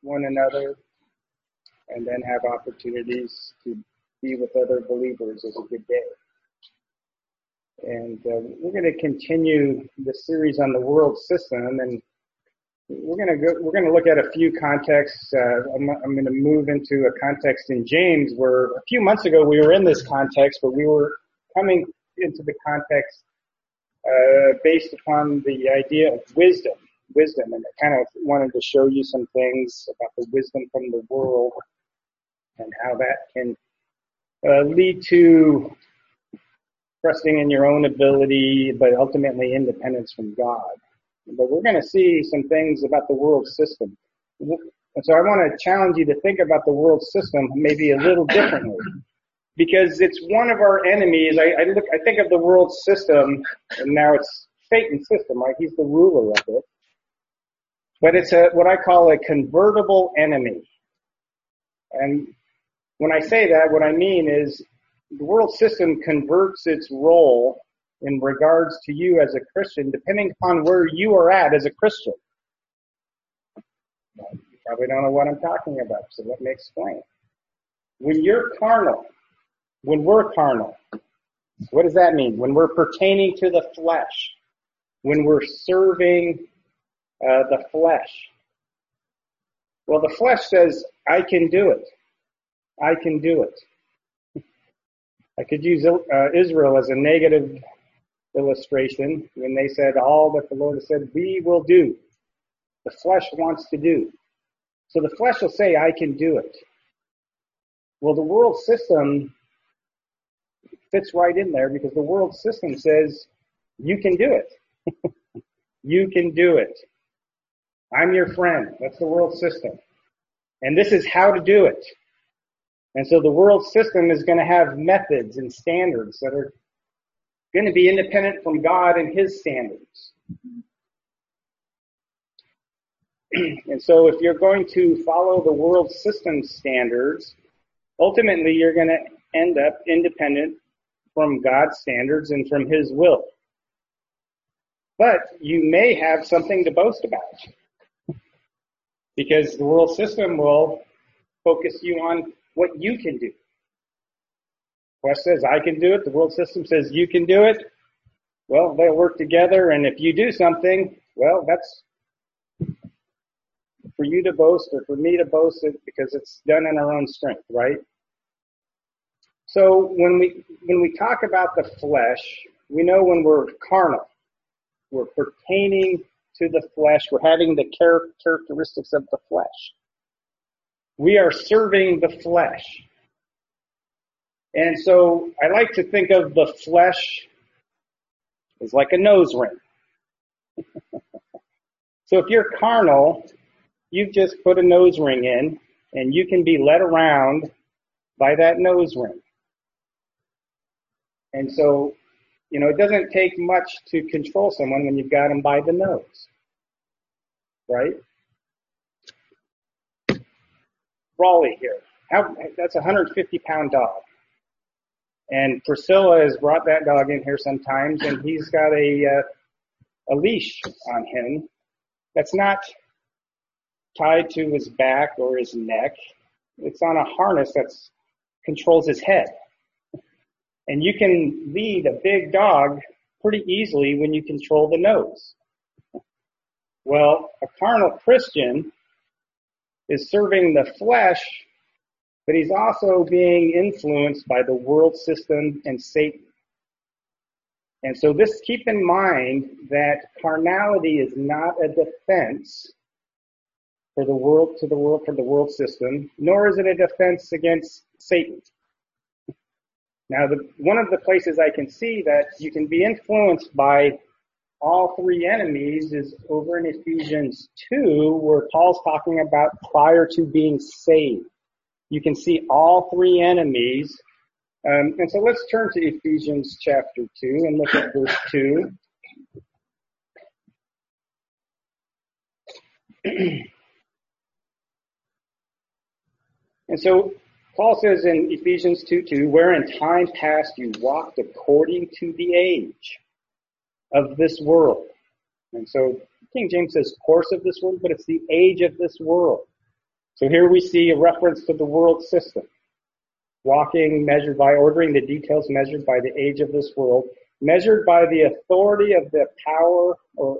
one another, and then have opportunities to be with other believers is a good day. And we're going to continue the series on the world system, and we're going to look at a few contexts. I'm going to move into a context in James where a few months ago we were in this context, but we were coming into the context based upon the idea of wisdom, and I kind of wanted to show you some things about the wisdom from the world and how that can lead to trusting in your own ability, but ultimately independence from God. But we're going to see some things about the world system. And so I want to challenge you to think about the world system maybe a little differently, because it's one of our enemies. I think of the world system, and now it's Satan's system, right? He's the ruler of it. But it's what I call a convertible enemy. And when I say that, what I mean is the world system converts its role in regards to you as a Christian, depending upon where you are at as a Christian. You probably don't know what I'm talking about, so let me explain. When we're carnal, what does that mean? When we're pertaining to the flesh, when we're serving the flesh. Well, the flesh says, I can do it. I can do it. I could use Israel as a negative illustration when they said all that the Lord has said we will do. The flesh wants to do. So the flesh will say, I can do it. Well, the world system fits right in there because the world system says, you can do it. You can do it. I'm your friend. That's the world system. And this is how to do it. And so the world system is going to have methods and standards that are going to be independent from God and His standards. And so if you're going to follow the world system standards, ultimately you're going to end up independent from God's standards and from His will. But you may have something to boast about, because the world system will focus you on what you can do. Flesh says, I can do it. The world system says, you can do it. Well, they'll work together, and if you do something, well, that's for you to boast or for me to boast it because it's done in our own strength, right? So when we talk about the flesh, we know when we're carnal, we're pertaining to the flesh, we're having the characteristics of the flesh. We are serving the flesh. And so I like to think of the flesh as like a nose ring. So if you're carnal, you've just put a nose ring in, and you can be led around by that nose ring. And so, it doesn't take much to control someone when you've got them by the nose, right? Raleigh here. That's a 150-pound dog. And Priscilla has brought that dog in here sometimes, and he's got a leash on him that's not tied to his back or his neck. It's on a harness that controls his head. And you can lead a big dog pretty easily when you control the nose. Well, a carnal Christian is serving the flesh, but he's also being influenced by the world system and Satan. And so keep in mind that carnality is not a defense for the world system, nor is it a defense against Satan. Now, one of the places I can see that you can be influenced by all three enemies is over in Ephesians 2, where Paul's talking about prior to being saved. You can see all three enemies. And so let's turn to Ephesians chapter 2 and look at verse 2. And so Paul says in Ephesians 2:2, where in time past you walked according to the age of this world. And so King James says course of this world, but it's the age of this world. So here we see a reference to the world system. Walking measured by ordering the details measured by the age of this world, measured by the authority of the power,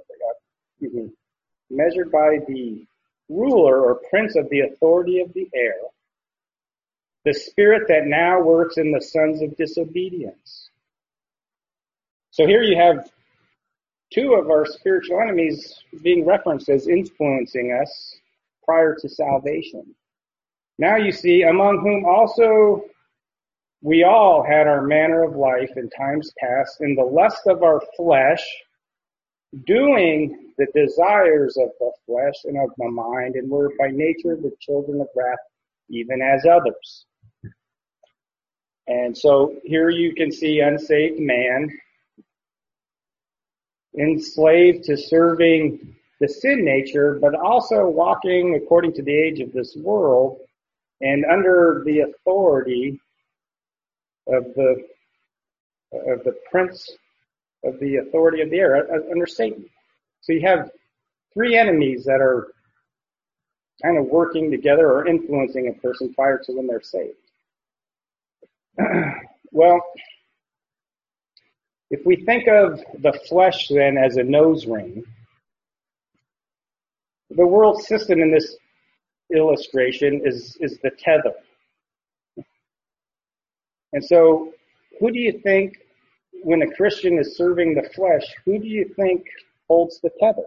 measured by the ruler or prince of the authority of the air, the spirit that now works in the sons of disobedience. So here you have two of our spiritual enemies being referenced as influencing us prior to salvation. Now you see, among whom also we all had our manner of life in times past, in the lust of our flesh, doing the desires of the flesh and of the mind, and were by nature the children of wrath, even as others. And so here you can see unsaved man enslaved to serving the sin nature, but also walking according to the age of this world and under the authority of the prince of the authority of the air, under Satan. So you have three enemies that are kind of working together or influencing a person prior to when they're saved. Well, if we think of the flesh then as a nose ring, the world system in this illustration is the tether. And so who do you think, when a Christian is serving the flesh, who do you think holds the tether?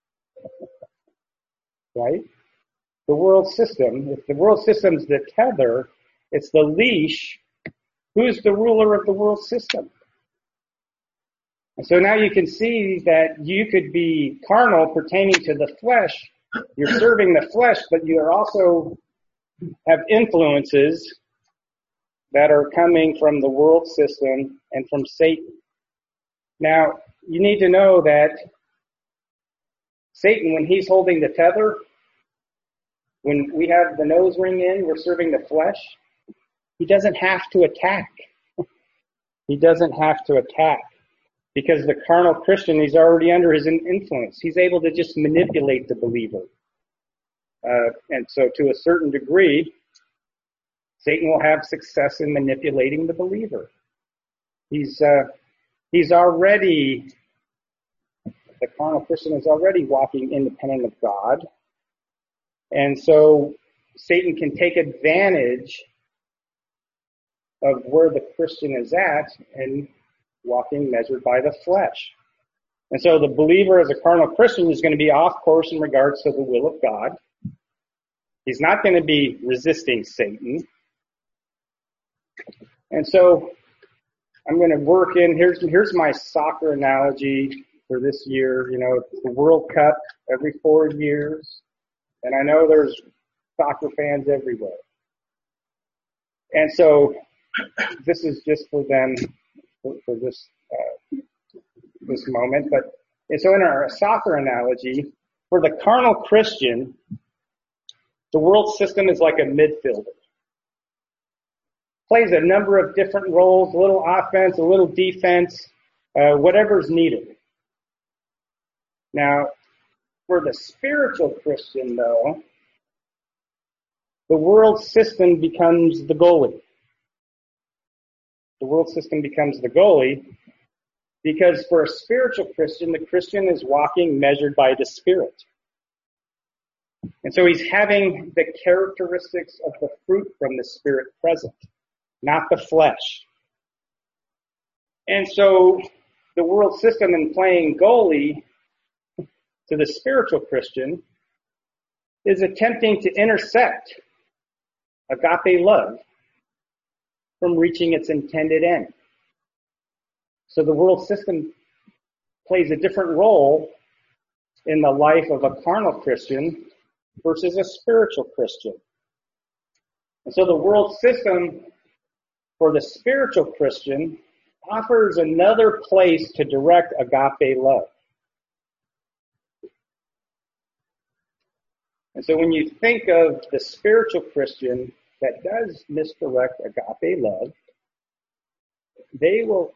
Right? The world system. If the world system's the tether, it's the leash. Who's the ruler of the world system? And so now you can see that you could be carnal pertaining to the flesh. You're serving the flesh, but you are also have influences that are coming from the world system and from Satan. Now, you need to know that Satan, when he's holding the tether, when we have the nose ring in, we're serving the flesh, he doesn't have to attack. He doesn't have to attack. Because the carnal Christian, he's already under his influence. He's able to just manipulate the believer. And so to a certain degree, Satan will have success in manipulating the believer. He's already, the carnal Christian is already walking independent of God. And so Satan can take advantage of where the Christian is at and walking measured by the flesh. And so the believer as a carnal Christian is going to be off course in regards to the will of God. He's not going to be resisting Satan. And so I'm going to work in, here's my soccer analogy for this year. You know, it's the World Cup every 4 years. And I know there's soccer fans everywhere. And so this is just for them, for this moment. But and so in our soccer analogy, for the carnal Christian, the world system is like a midfielder. Plays a number of different roles, a little offense, a little defense, whatever's needed. Now, for the spiritual Christian, though, the world system becomes the goalie. The world system becomes the goalie because for a spiritual Christian, the Christian is walking measured by the Spirit. And so he's having the characteristics of the fruit from the Spirit present, not the flesh. And so the world system in playing goalie to the spiritual Christian is attempting to intercept agape love from reaching its intended end. So the world system plays a different role in the life of a carnal Christian versus a spiritual Christian. And so the world system for the spiritual Christian offers another place to direct agape love. And so when you think of the spiritual Christian that does misdirect agape love, they will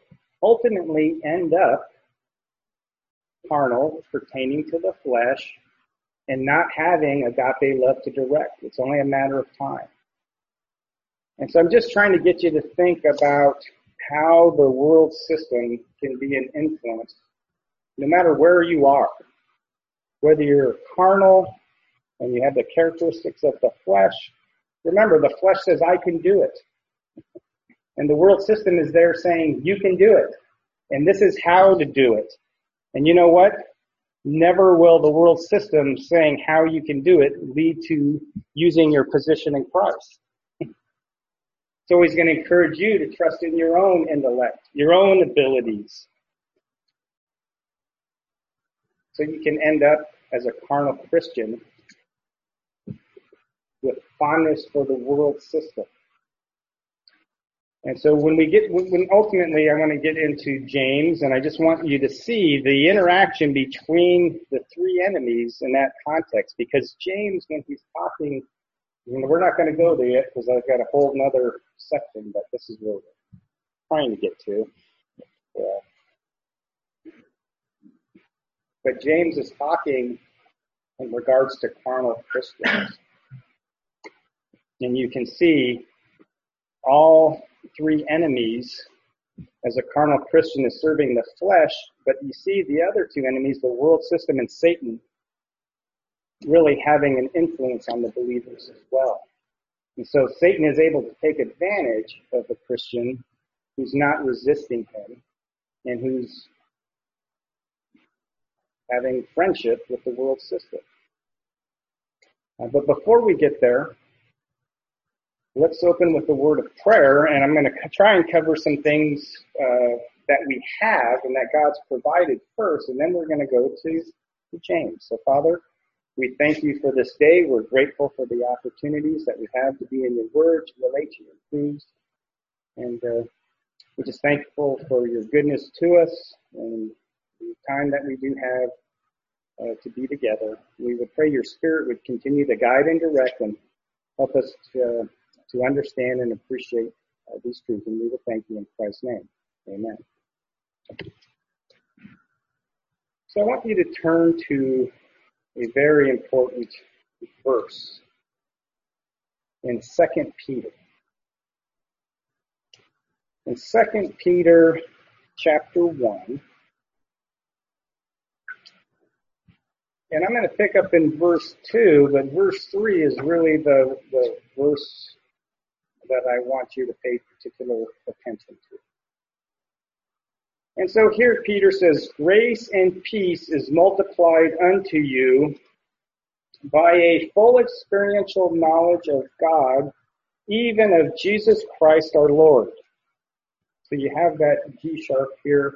ultimately end up carnal, pertaining to the flesh, and not having agape love to direct. It's only a matter of time. And so I'm just trying to get you to think about how the world system can be an influence, no matter where you are. Whether you're carnal and you have the characteristics of the flesh, remember the flesh says, I can do it. And the world system is there saying, you can do it. And this is how to do it. And you know what? Never will the world system saying how you can do it lead to using your position in Christ. It's always going to encourage you to trust in your own intellect, your own abilities. So you can end up as a carnal Christian with fondness for the world system. And so when ultimately I want to get into James, and I just want you to see the interaction between the three enemies in that context, because James, when he's talking, we're not going to go there yet because I've got a whole nother section, but this is where we're trying to get to. But James is talking in regards to carnal Christians. And you can see all three enemies as a carnal Christian is serving the flesh, but you see the other two enemies, the world system and Satan, really having an influence on the believers as well. And so Satan is able to take advantage of a Christian who's not resisting him and who's having friendship with the world system. But before we get there, let's open with the word of prayer, and I'm going to try and cover some things that we have and that God's provided first, and then we're going to go to James. So, Father, we thank you for this day. We're grateful for the opportunities that we have to be in your word, to relate to your truths, and we're just thankful for your goodness to us and the time that we do have to be together. We would pray your Spirit would continue to guide and direct and help us to understand and appreciate these truths. And we will thank you in Christ's name. Amen. So I want you to turn to a very important verse in 2 Peter. In 2 Peter chapter 1, and I'm going to pick up in verse 2, but verse 3 is really the verse that I want you to pay particular attention to. And so here Peter says, grace and peace is multiplied unto you by a full experiential knowledge of God, even of Jesus Christ our Lord. So you have that G sharp here.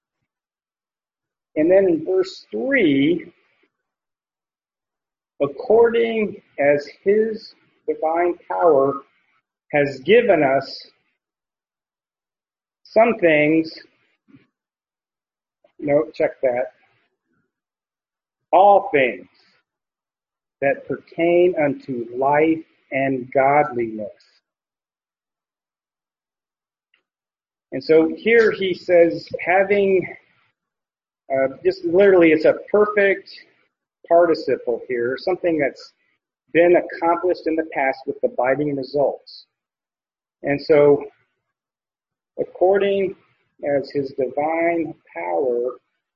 And then in verse 3, according as his divine power has given us some things, check that, all things that pertain unto life and godliness. And so here he says, having, just literally it's a perfect participle here, something that's been accomplished in the past with abiding results. And so, according as his divine power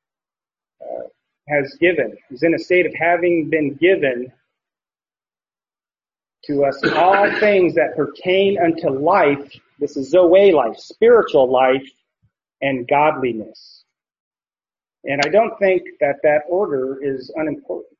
has given, is in a state of having been given to us all things that pertain unto life, this is Zoe life, spiritual life, and godliness. And I don't think that order is unimportant.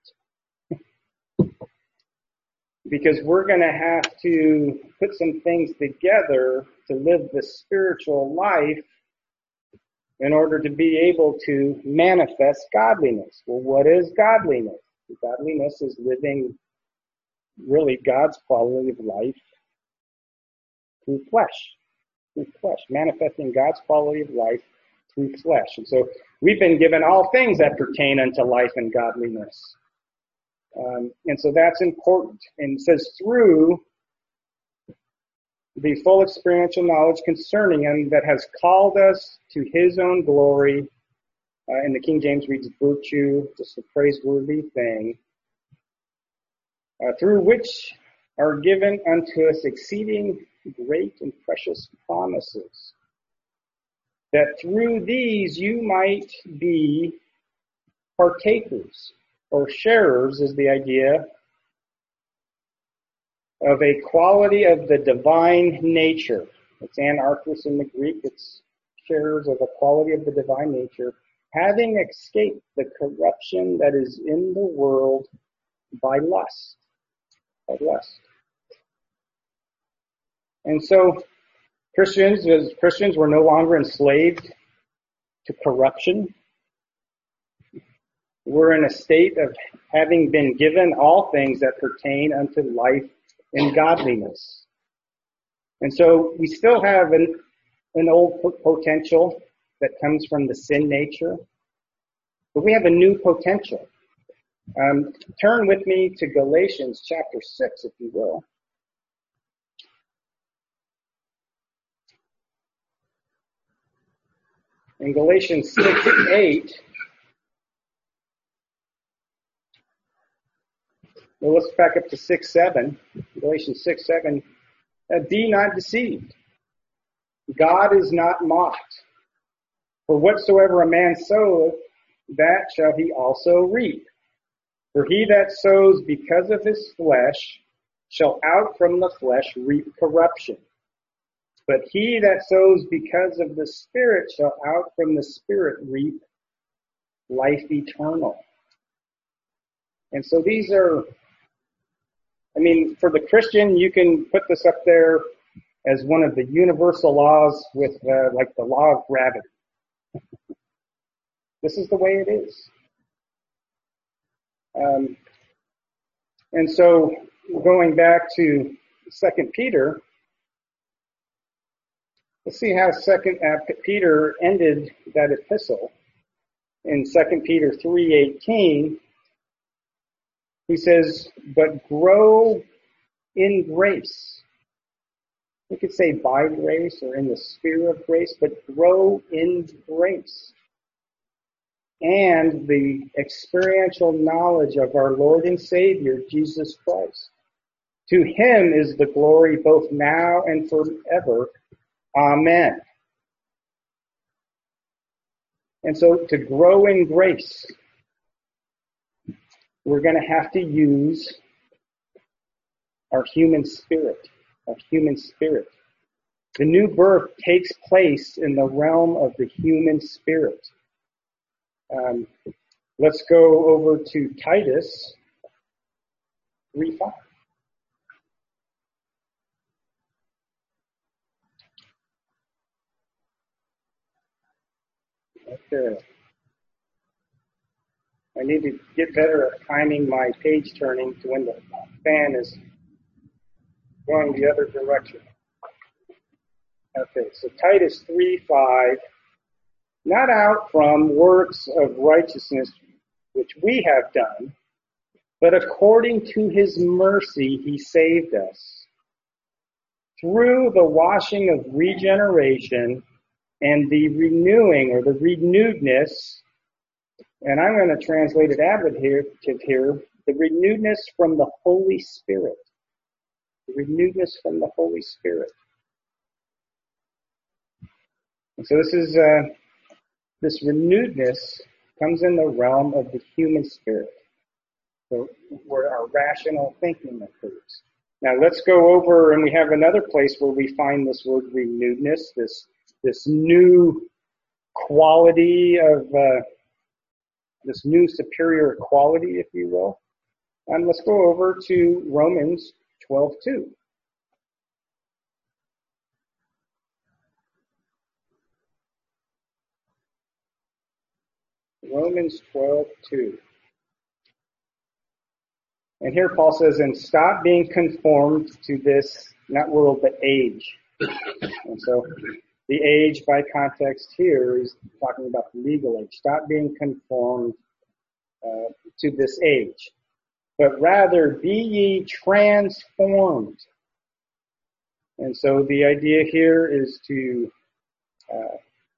Because we're going to have to put some things together to live the spiritual life in order to be able to manifest godliness. Well, what is godliness? Godliness is living really God's quality of life through flesh, manifesting God's quality of life through flesh. And so we've been given all things that pertain unto life and godliness. And so that's important. And it says through the full experiential knowledge concerning him that has called us to his own glory. In the King James reads virtue, just a praiseworthy thing. through which are given unto us exceeding great and precious promises, that through these you might be partakers, or sharers is the idea, of a quality of the divine nature. It's anarchos in the Greek. It's sharers of a quality of the divine nature, having escaped the corruption that is in the world by lust. By lust. And so Christians, as Christians, were no longer enslaved to corruption. We're in a state of having been given all things that pertain unto life and godliness. And so we still have an old potential that comes from the sin nature, but we have a new potential. Turn with me to Galatians chapter 6, if you will. In Galatians 6:8, well, let's back up to 6:7. Galatians 6:7. Be not deceived. God is not mocked. For whatsoever a man soweth, that shall he also reap. For he that sows because of his flesh shall out from the flesh reap corruption. But he that sows because of the Spirit shall out from the Spirit reap life eternal. And so these are, for the Christian, you can put this up there as one of the universal laws with like the law of gravity. This is the way it is. And so going back to 2 Peter, let's see how Peter ended that epistle. In 2 Peter 3:18, he says, but grow in grace. We could say by grace or in the sphere of grace, but grow in grace. And the experiential knowledge of our Lord and Savior, Jesus Christ. To him is the glory both now and forever. Amen. And so to grow in grace, we're going to have to use our human spirit. The new birth takes place in the realm of the human spirit. Let's go over to Titus 3:5. Okay. I need to get better at timing my page turning to when the fan is going the other direction. Okay, so Titus 3:5, not out from works of righteousness which we have done, but according to his mercy he saved us through the washing of regeneration and the renewing or the renewedness, and I'm going to translate it adjective here, the renewedness from the Holy Spirit. The renewedness from the Holy Spirit. And so this renewedness comes in the realm of the human spirit, so where our rational thinking occurs. Now let's go over, and we have another place where we find this word renewedness, this new quality of this new superior quality, if you will. And let's go over to Romans 12:2. Romans 12:2. And here Paul says, and stop being conformed to this, not world, but age. And so the age by context here is talking about the legal age. Stop being conformed to this age, but rather be ye transformed. And so the idea here is to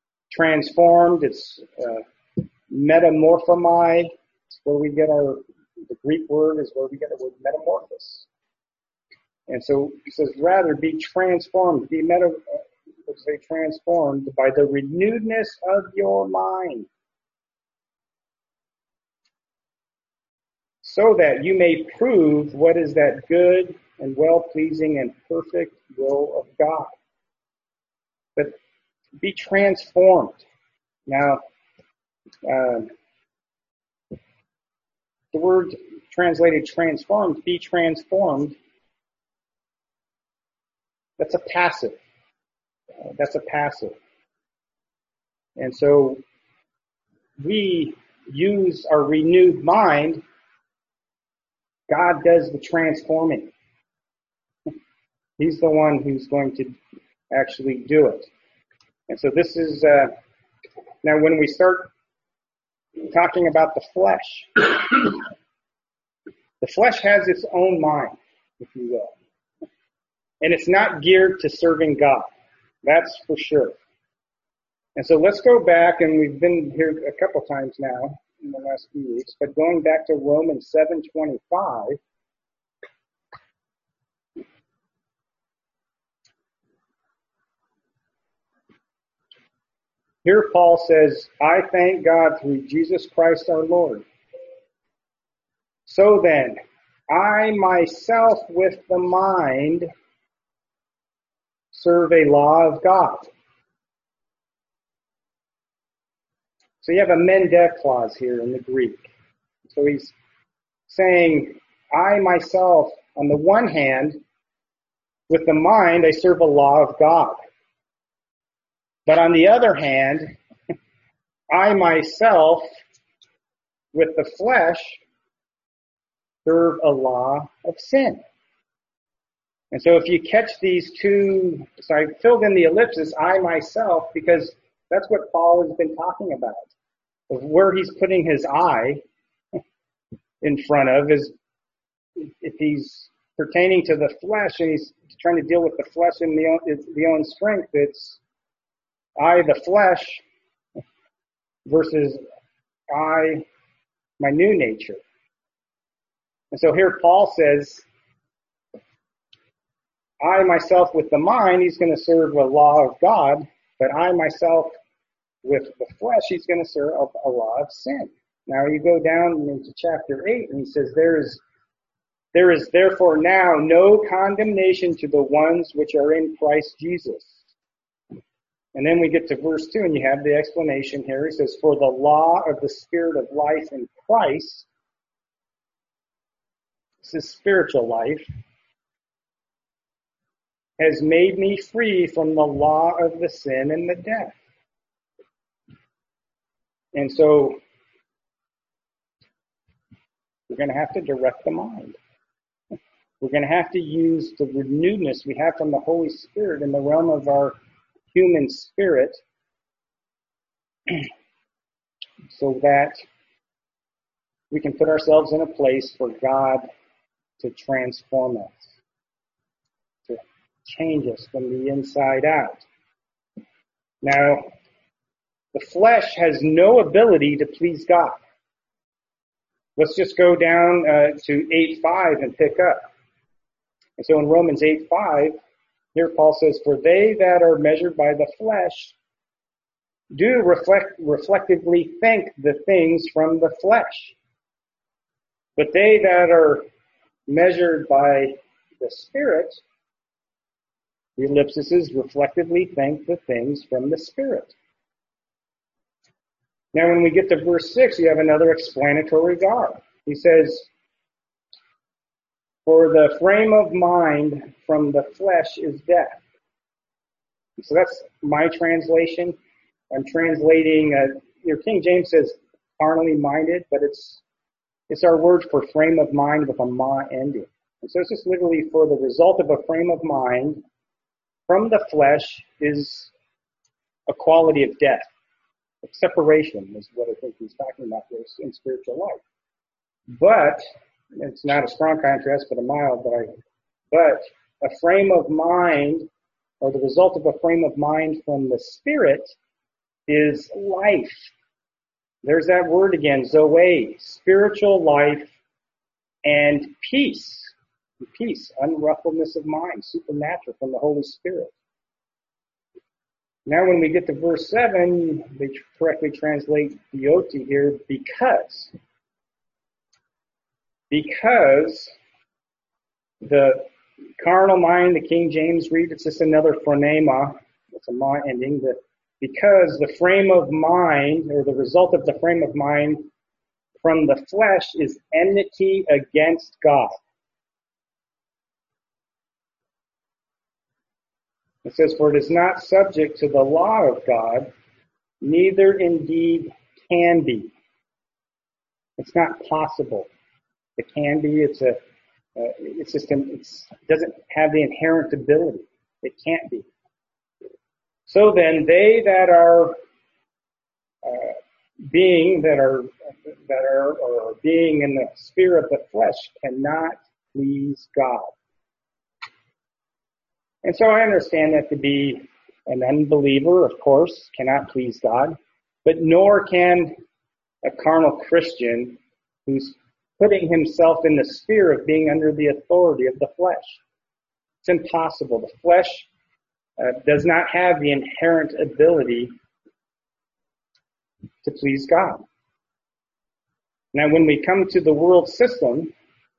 transformed. It's metamorphomai. It's where we get our The Greek word is where we get the word metamorphosis. And so he says, rather be transformed, transformed by the renewedness of your mind, so that you may prove what is that good and well-pleasing and perfect will of God. But be transformed. Now, the word translated transformed, be transformed, that's a passive. That's a passive. And so we use our renewed mind. God does the transforming. He's the one who's going to actually do it. And so this is, now when we start talking about the flesh has its own mind, if you will. And it's not geared to serving God. That's for sure. And so let's go back, and we've been here a couple times now in the last few weeks, but going back to Romans 7:25, here Paul says, I thank God through Jesus Christ our Lord. So then, I myself with the mind serve a law of God. So you have a mendev clause here in the Greek. So he's saying, I myself, on the one hand, with the mind, I serve a law of God. But on the other hand, I myself, with the flesh, serve a law of sin. And so if you catch these two, so I filled in the ellipsis, I myself, because that's what Paul has been talking about. Of where he's putting his I in front of is, if he's pertaining to the flesh and he's trying to deal with the flesh and the own strength, it's I, the flesh, versus I, my new nature. And so here Paul says, I myself with the mind, he's going to serve a law of God, but I myself with the flesh, he's going to serve a law of sin. Now you go down into chapter 8 and he says, there is therefore now no condemnation to the ones which are in Christ Jesus. And then we get to verse 2 and you have the explanation here. He says, for the law of the Spirit of life in Christ, this is spiritual life, has made me free from the law of the sin and the death. And so we're going to have to direct the mind. We're going to have to use the renewedness we have from the Holy Spirit in the realm of our human spirit so that we can put ourselves in a place for God to transform us, to change us from the inside out. Now, the flesh has no ability to please God. Let's just go down to 8:5 and pick up. And so in Romans 8:5, here Paul says, for they that are measured by the flesh do reflectively think the things from the flesh. But they that are measured by the Spirit, the ellipsis is reflectively think the things from the Spirit. Now when we get to verse 6, you have another explanatory garb. He says, for the frame of mind from the flesh is death. So that's my translation. I'm translating, your King James says carnally minded, but it's our word for frame of mind with a ma ending. And so it's just literally for the result of a frame of mind from the flesh is a quality of death. Separation is what I think he's talking about here in spiritual life. But it's not a strong contrast, but a mild. But a frame of mind, or the result of a frame of mind from the Spirit, is life. There's that word again, zoe, spiritual life and peace, unruffledness of mind, supernatural from the Holy Spirit. Now when we get to verse 7, they correctly translate theoti here, because. Because the carnal mind, the King James read, it's just another phronema, it's a ma ending, because the frame of mind, or the result of the frame of mind from the flesh is enmity against God. It says, for it is not subject to the law of God, neither indeed can be. It's not possible. It can be. It doesn't have the inherent ability. It can't be. So then, they that are being in the sphere of the flesh cannot please God. And so I understand that to be an unbeliever, of course, cannot please God, but nor can a carnal Christian who's putting himself in the sphere of being under the authority of the flesh. It's impossible. The flesh does not have the inherent ability to please God. Now, when we come to the world system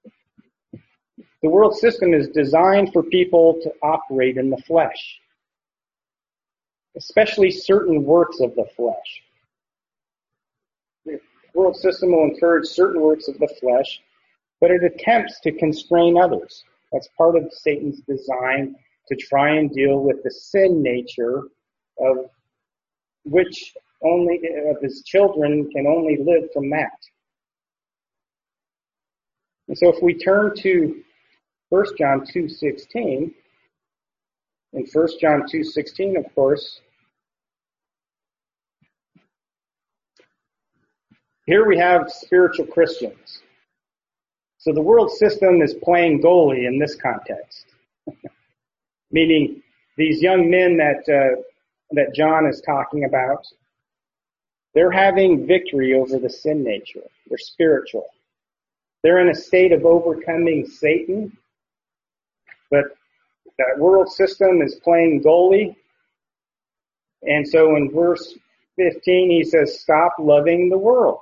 is designed for people to operate in the flesh, especially certain works of the flesh. The world system will encourage certain works of the flesh, but it attempts to constrain others. That's part of Satan's design, to try and deal with the sin nature of which only of his children can only live from that. And so if we turn to 1 John 2:16, in 1 John 2:16, of course, here we have spiritual Christians. So the world system is playing goalie in this context, meaning these young men that John is talking about, they're having victory over the sin nature. They're spiritual. They're in a state of overcoming Satan, but that world system is playing goalie. And so in verse 15, he says, stop loving the world.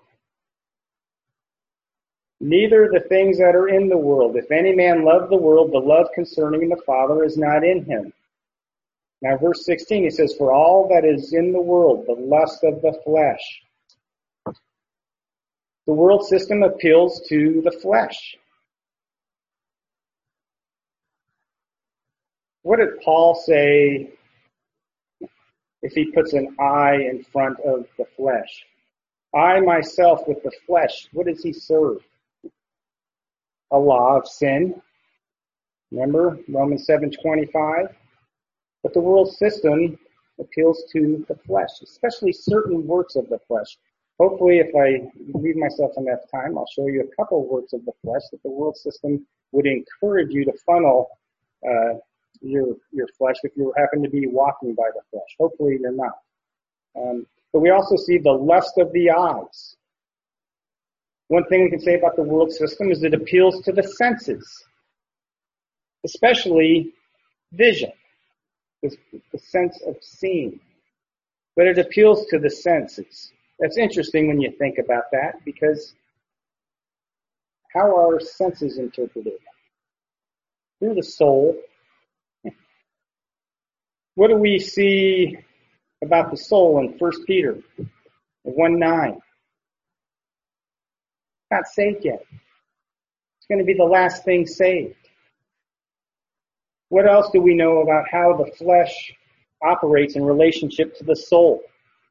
Neither the things that are in the world. If any man love the world, the love concerning the Father is not in him. Now verse 16, he says, for all that is in the world, the lust of the flesh. The world system appeals to the flesh. What did Paul say if he puts an I in front of the flesh? I myself with the flesh, what does he serve? A law of sin. Remember Romans 7:25? But the world system appeals to the flesh, especially certain works of the flesh. Hopefully, if I leave myself enough time, I'll show you a couple works of the flesh that the world system would encourage you to funnel your flesh if you happen to be walking by the flesh. Hopefully, you're not. But we also see the lust of the eyes. One thing we can say about the world system is it appeals to the senses, especially vision, the sense of seeing. But it appeals to the senses. That's interesting when you think about that, because how are senses interpreted? Through the soul. What do we see about the soul in 1 Peter 1:9? Not saved yet. It's going to be the last thing saved. What else do we know about how the flesh operates in relationship to the soul?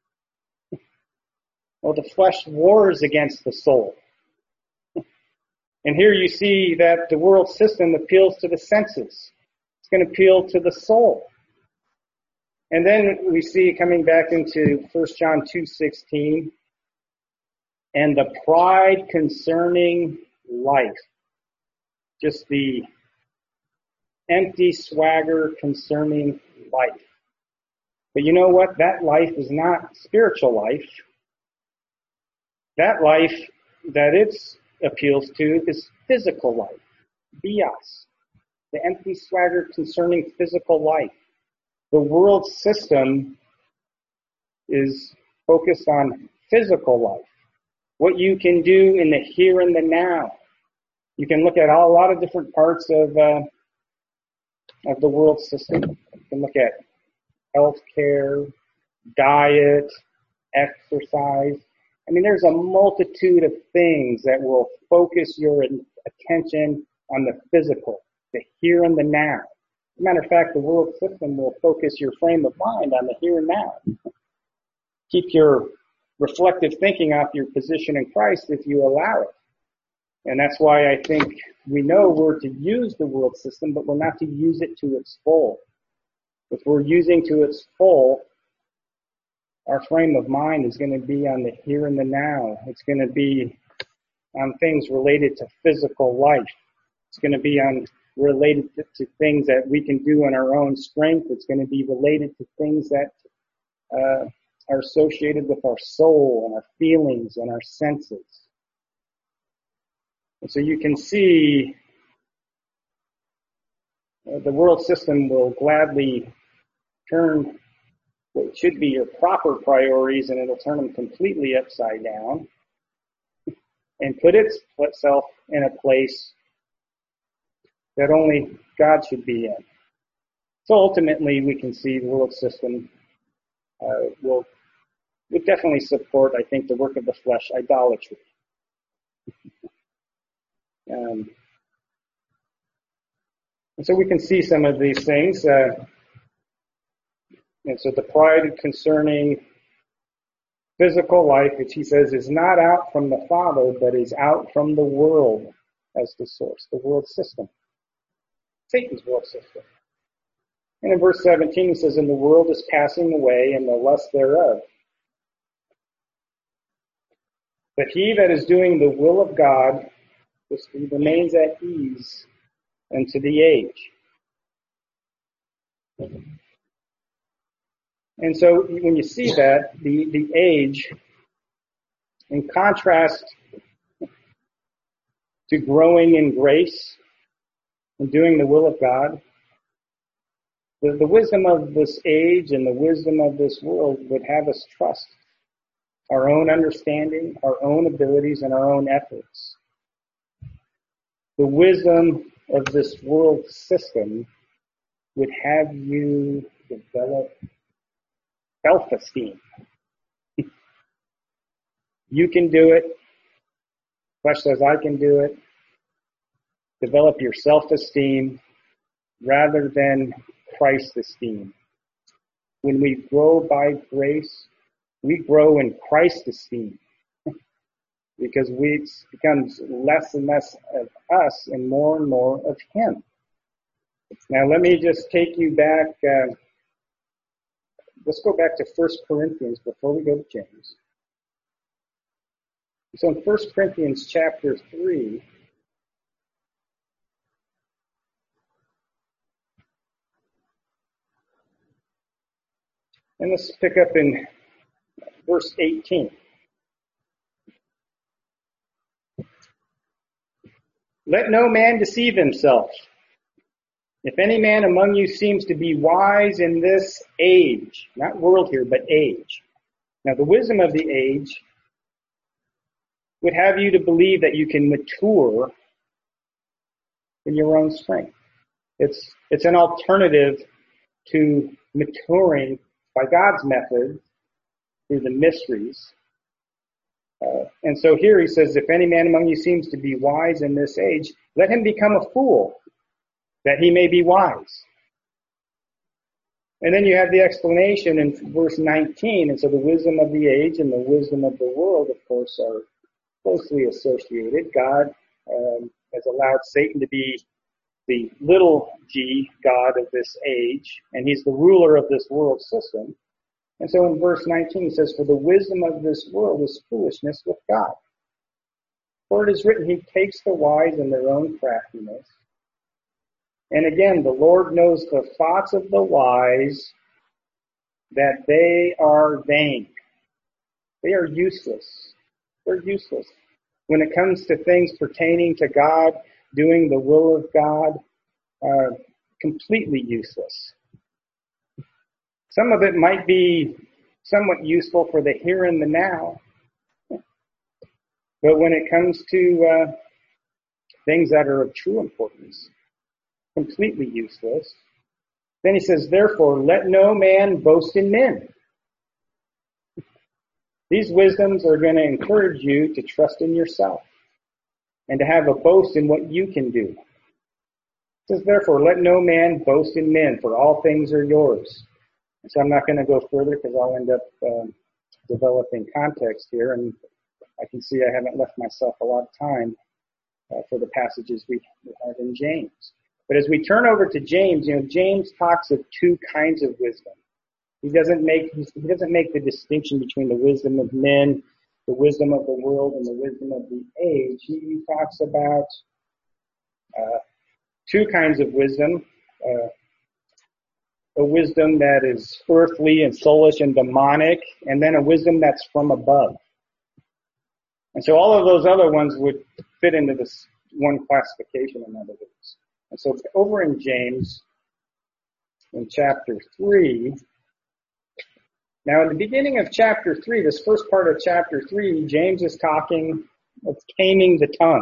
Well, the flesh wars against the soul. And here you see that the world system appeals to the senses. It's going to appeal to the soul. And then we see, coming back into 1 John 2:16, and the pride concerning life. Just the empty swagger concerning life. But you know what? That life is not spiritual life. That life that it appeals to is physical life, bios, the empty swagger concerning physical life. The world system is focused on physical life, what you can do in the here and the now. You can look at a lot of different parts of the world system. You can look at healthcare, diet, exercise. I mean, there's a multitude of things that will focus your attention on the physical, the here and the now. As a matter of fact, the world system will focus your frame of mind on the here and now. Keep your reflective thinking off your position in Christ if you allow it. And that's why I think we know we're to use the world system, but we're not to use it to its full. If we're using to its full, our frame of mind is going to be on the here and the now. It's going to be on things related to physical life. It's going to be on related to things that we can do in our own strength. It's going to be related to things that are associated with our soul and our feelings and our senses. And so you can see the world system will gladly turn what should be your proper priorities, and it'll turn them completely upside down and put itself in a place that only God should be in. So ultimately, we can see the world system will definitely support, I think, the work of the flesh, idolatry. And so we can see some of these things. And so the pride concerning physical life, which he says is not out from the Father, but is out from the world as the source, the world system, Satan's world system. And in verse 17, he says, and the world is passing away and the lust thereof. But he that is doing the will of God remains at ease unto the age. And so when you see that, the age, in contrast to growing in grace and doing the will of God, the wisdom of this age and the wisdom of this world would have us trust our own understanding, our own abilities, and our own efforts. The wisdom of this world system would have you develop self-esteem. You can do it. Flesh says, I can do it. Develop your self-esteem rather than Christ's esteem. When we grow by grace, we grow in Christ's esteem because it becomes less and less of us and more of Him. Now, let me just take you back. Let's go back to 1 Corinthians before we go to James. So in 1 Corinthians chapter 3, and let's pick up in verse 18. Let no man deceive himself. If any man among you seems to be wise in this age, not world here, but age. Now, the wisdom of the age would have you to believe that you can mature in your own strength. It's an alternative to maturing by God's method through the mysteries. And so here he says, if any man among you seems to be wise in this age, let him become a fool, that he may be wise. And then you have the explanation in verse 19. And so the wisdom of the age and the wisdom of the world, of course, are closely associated. God has allowed Satan to be the little g God of this age, and he's the ruler of this world system. And so in verse 19 it says, for the wisdom of this world is foolishness with God. For it is written, he takes the wise in their own craftiness. And again, the Lord knows the thoughts of the wise, that they are vain. They are useless. They're useless. when it comes to things pertaining to God, doing the will of God, completely useless. Some of it might be somewhat useful for the here and the now, but when it comes to things that are of true importance, completely useless. Then he says, therefore, let no man boast in men. These wisdoms are going to encourage you to trust in yourself and to have a boast in what you can do. It says, therefore, let no man boast in men, for all things are yours. And so I'm not going to go further because I'll end up developing context here, and I can see I haven't left myself a lot of time for the passages we have in James. But as we turn over to James, James talks of two kinds of wisdom. He doesn't make the distinction between the wisdom of men, the wisdom of the world, and the wisdom of the age. He talks about two kinds of wisdom. A wisdom that is earthly and soulish and demonic, and then a wisdom that's from above. And so all of those other ones would fit into this one classification, in other words. And so over in James, in chapter 3, now in the beginning of chapter 3, this first part of chapter 3, James is talking of taming the tongue.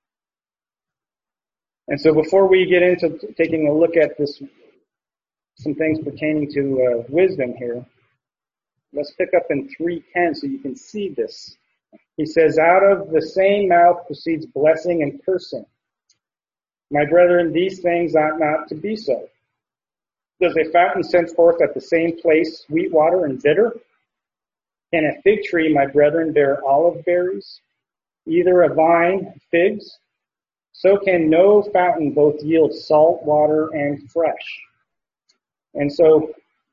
And so before we get into taking a look at this, some things pertaining to wisdom here, let's pick up in 3:10 so you can see this. He says, out of the same mouth proceeds blessing and cursing. My brethren, these things ought not to be so. Does a fountain send forth at the same place sweet water and bitter? Can a fig tree, my brethren, bear olive berries? Either a vine, figs? So can no fountain both yield salt water and fresh. And so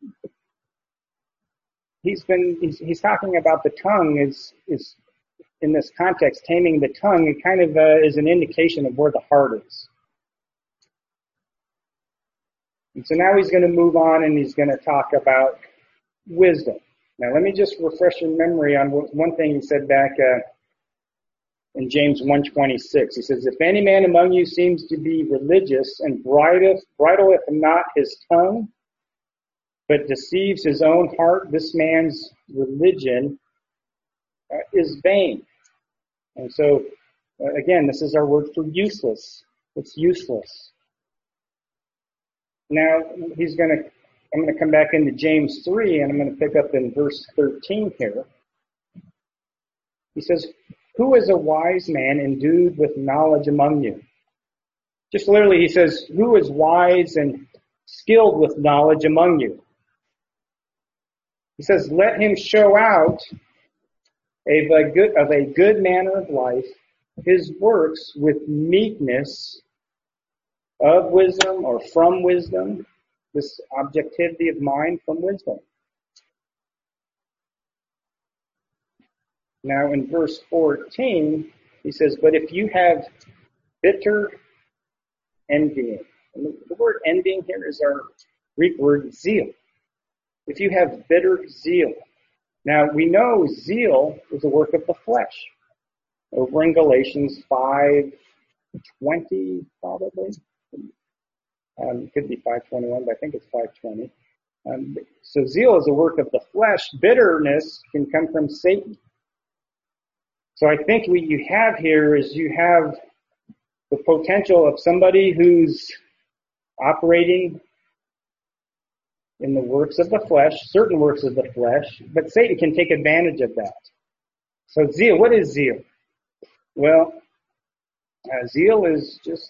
he's talking about the tongue is in this context, taming the tongue. It kind of is an indication of where the heart is. And so now he's going to move on and he's going to talk about wisdom. Now let me just refresh your memory on one thing he said back in James 1:26. He says, if any man among you seems to be religious and bridleth not his tongue, but deceives his own heart, this man's religion is vain. And so, again, this is our word for useless. It's useless. Now, I'm going to come back into James 3, and I'm going to pick up in verse 13 here. He says, who is a wise man endued with knowledge among you? Just literally, he says, who is wise and skilled with knowledge among you? He says, let him show out of a good manner of life his works with meekness of wisdom or from wisdom, this objectivity of mind from wisdom. Now in verse 14, he says, but if you have bitter envying, and the word envying here is our Greek word zeal. If you have bitter zeal. Now we know zeal is a work of the flesh. Over in Galatians 5:20 probably. It could be 5:21, but I think it's 5:20. So zeal is a work of the flesh. Bitterness can come from Satan. So I think what you have here is you have the potential of somebody who's operating in the works of the flesh, certain works of the flesh, but Satan can take advantage of that. So zeal, what is zeal? Well, zeal is just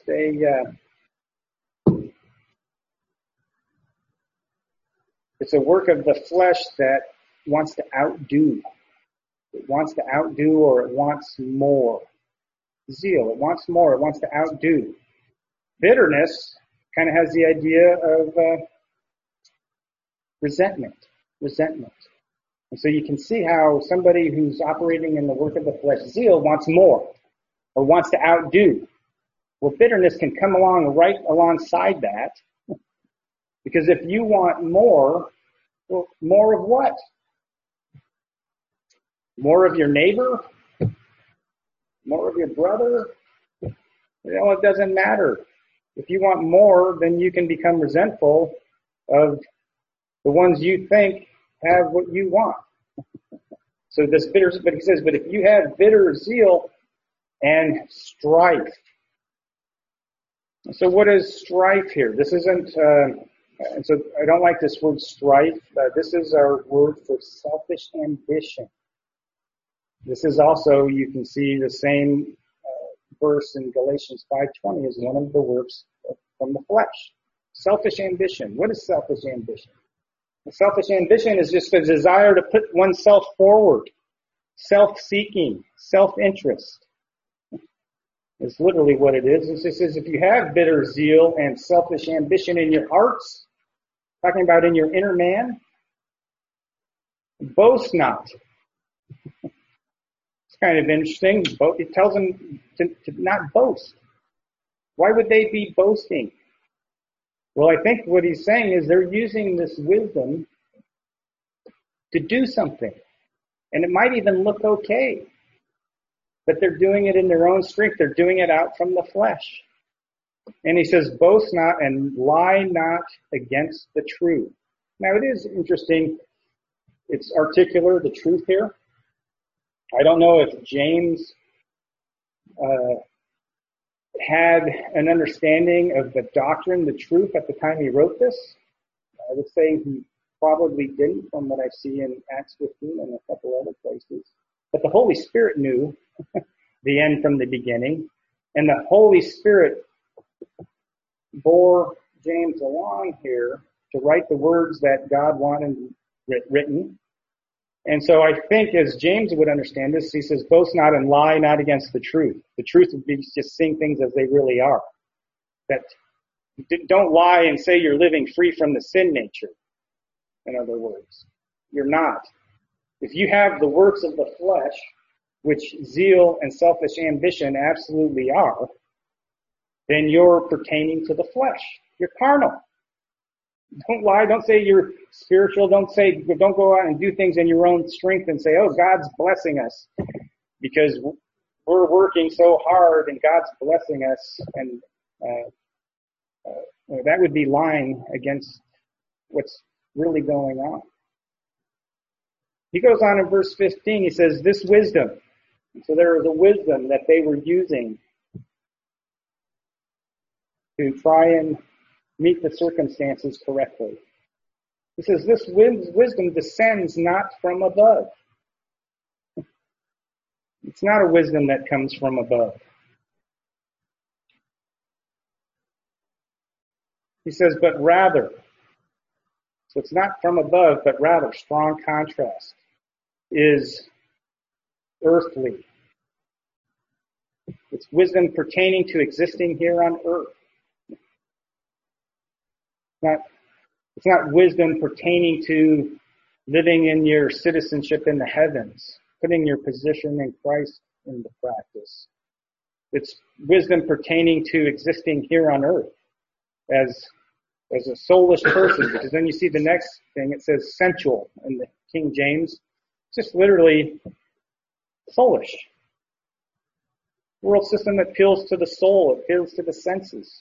it's a work of the flesh that wants to outdo. It wants to outdo, or it wants more. Zeal, it wants more, it wants to outdo. Bitterness kind of has the idea of resentment. And so you can see how somebody who's operating in the work of the flesh, zeal, wants more, or wants to outdo. Well, bitterness can come along right alongside that. Because if you want more, well, more of what? More of your neighbor? More of your brother? It doesn't matter. If you want more, then you can become resentful of the ones you think have what you want. So this bitter, but he says, but if you have bitter zeal and strife. So what is strife here? This isn't, and so I don't like this word strife. This is our word for selfish ambition. This is also, you can see the same verse in Galatians 5:20 is one of the works from the flesh. Selfish ambition. What is selfish ambition? Selfish ambition is just a desire to put oneself forward. Self-seeking, self-interest. It's literally what it is. It says if you have bitter zeal and selfish ambition in your hearts, talking about in your inner man, boast not. It's kind of interesting. It tells them to not boast. Why would they be boasting? Well, I think what he's saying is they're using this wisdom to do something. And it might even look okay. But they're doing it in their own strength. They're doing it out from the flesh. And he says, boast not and lie not against the truth. Now, it is interesting. It's articular, the truth here. I don't know if James had an understanding of the doctrine, the truth, at the time he wrote this. I would say he probably didn't, from what I see in Acts 15 and a couple other places. But the Holy Spirit knew the end from the beginning, and the Holy Spirit bore James along here to write the words that God wanted written. And so I think as James would understand this, he says, boast not and lie not against the truth. The truth would be just seeing things as they really are. That don't lie and say you're living free from the sin nature. In other words, you're not. If you have the works of the flesh, which zeal and selfish ambition absolutely are, then you're pertaining to the flesh. You're carnal. Don't lie. Don't say you're spiritual. Don't go out and do things in your own strength and say, oh, God's blessing us because we're working so hard and God's blessing us. And that would be lying against what's really going on. He goes on in verse 15. He says, this wisdom. So there was a wisdom that they were using to try and meet the circumstances correctly. He says, this wisdom descends not from above. It's not a wisdom that comes from above. He says, but rather, so it's not from above, but rather, strong contrast, is earthly. It's wisdom pertaining to existing here on earth. It's not wisdom pertaining to living in your citizenship in the heavens, putting your position in Christ into practice. It's wisdom pertaining to existing here on earth as a soulish person, because then you see the next thing, it says sensual in the King James. It's just literally soulish. World system that appeals to the soul, it appeals to the senses.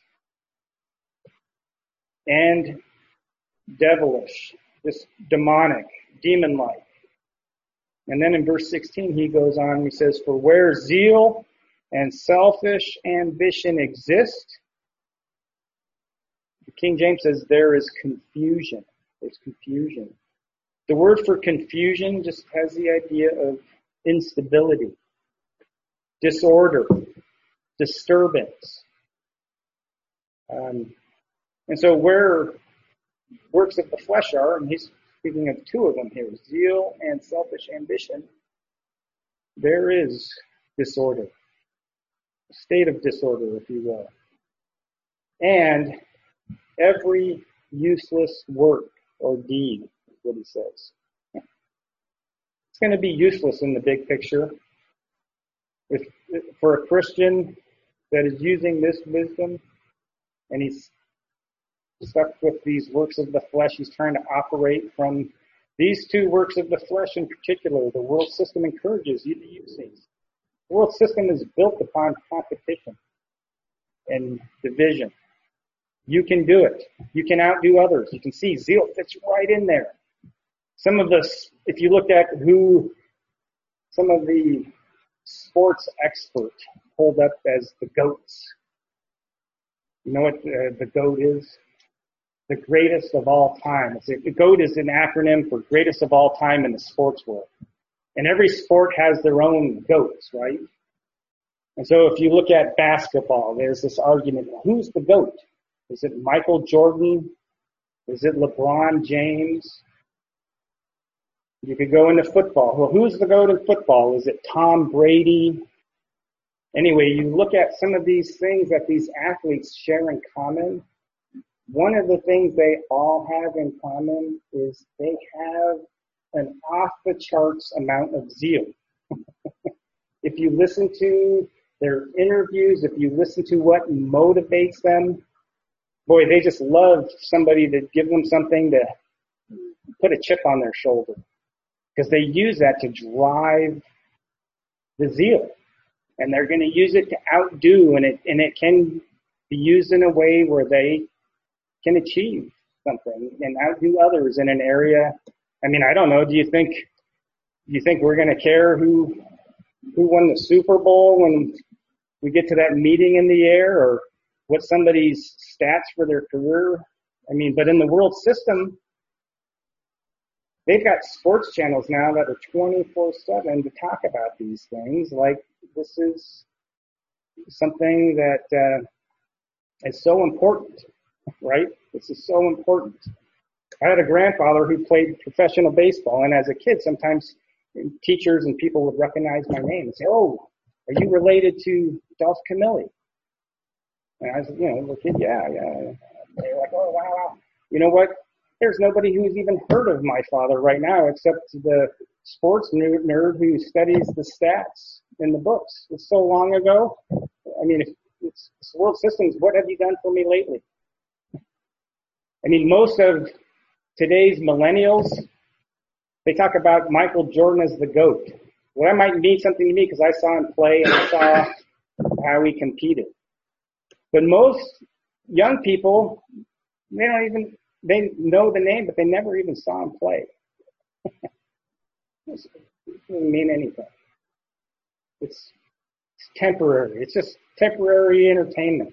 And devilish, this demonic, demon-like. And then in verse 16 he goes on, he says, for where zeal and selfish ambition exist, the King James says there is confusion. There's confusion. The word for confusion just has the idea of instability, disorder, disturbance. And so where works of the flesh are, and he's speaking of two of them here, zeal and selfish ambition, there is disorder, a state of disorder, if you will. And every useless work or deed is what he says. It's going to be useless in the big picture. For a Christian that is using this wisdom and he's stuck with these works of the flesh, he's trying to operate from these two works of the flesh in particular. The world system encourages you to use these. The world system is built upon competition and division. You can do it. You can outdo others. You can see zeal fits right in there. Some of this, if you look at who some of the sports experts hold up as the GOATs. You know what the GOAT is? The greatest of all time. The GOAT is an acronym for greatest of all time in the sports world. And every sport has their own GOATs, right? And so if you look at basketball, there's this argument, who's the GOAT? Is it Michael Jordan? Is it LeBron James? You could go into football. Well, who's the GOAT in football? Is it Tom Brady? Anyway, you look at some of these things that these athletes share in common. One of the things they all have in common is they have an off-the-charts amount of zeal. If you listen to their interviews, if you listen to what motivates them, boy, they just love somebody to give them something to put a chip on their shoulder, because they use that to drive the zeal, and they're going to use it to outdo, and it can be used in a way where they can achieve something and outdo others in an area. I mean, I don't know. Do you think we're going to care who won the Super Bowl when we get to that meeting in the air, or what somebody's stats for their career? I mean, but in the world system, they've got sports channels now that are 24/7 to talk about these things. Like, this is something that is so important, right? This is so important. I had a grandfather who played professional baseball, and as a kid, sometimes teachers and people would recognize my name and say, "Oh, are you related to Dolph Camilli?" And I was, a kid, yeah. They're like, "Oh, wow." You know what? There's nobody who's even heard of my father right now except the sports nerd who studies the stats in the books. It's so long ago. I mean, if it's world systems, what have you done for me lately? I mean, most of today's millennials, they talk about Michael Jordan as the GOAT. Well, that might mean something to me because I saw him play and I saw how he competed. But most young people, they know the name, but they never even saw him play. It doesn't mean anything. It's temporary. It's just temporary entertainment.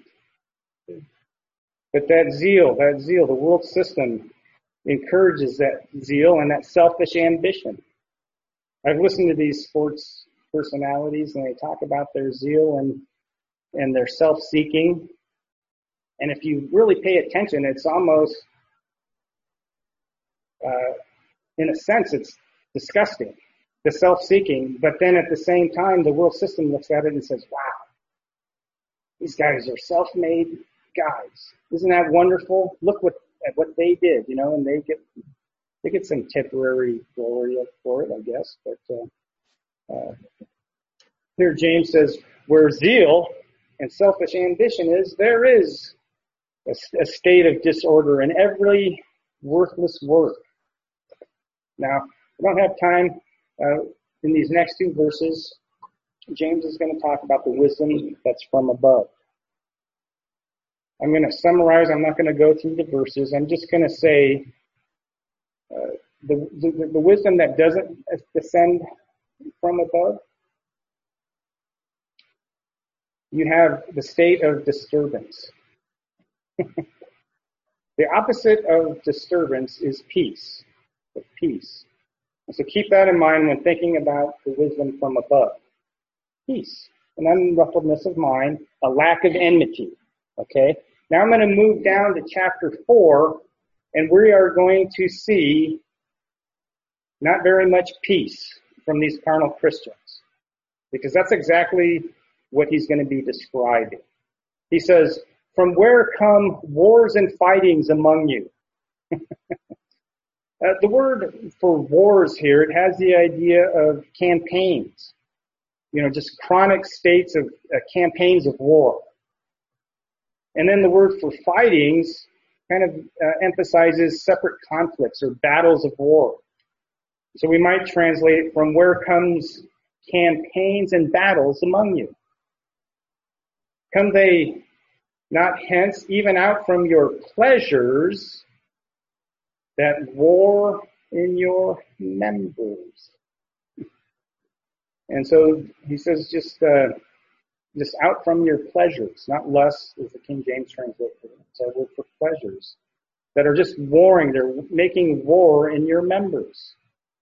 But that zeal, the world system encourages that zeal and that selfish ambition. I've listened to these sports personalities, and they talk about their zeal and their self-seeking. And if you really pay attention, it's almost, in a sense, it's disgusting, the self-seeking. But then at the same time, the world system looks at it and says, wow, these guys are self-made guys. Isn't that wonderful? Look at what they did, and they get some temporary glory for it, I guess. But here James says, where zeal and selfish ambition is, there is a state of disorder in every worthless work. Now, I don't have time in these next two verses. James is going to talk about the wisdom that's from above. I'm going to summarize. I'm not going to go through the verses. I'm just going to say the wisdom that doesn't descend from above. You have the state of disturbance. The opposite of disturbance is peace. Peace. So keep that in mind when thinking about the wisdom from above. Peace, an unruffledness of mind, a lack of enmity. Okay? Now I'm going to move down to chapter 4, and we are going to see not very much peace from these carnal Christians, because that's exactly what he's going to be describing. He says, from where come wars and fightings among you? The word for wars here, it has the idea of campaigns, just chronic states of campaigns of war. And then the word for fightings kind of emphasizes separate conflicts or battles of war. So we might translate it from where comes campaigns and battles among you? Come they not hence, even out from your pleasures that war in your members? And so he says, just out from your pleasures, not lust, as the King James translates it. It's our word for pleasures that are just warring. They're making war in your members.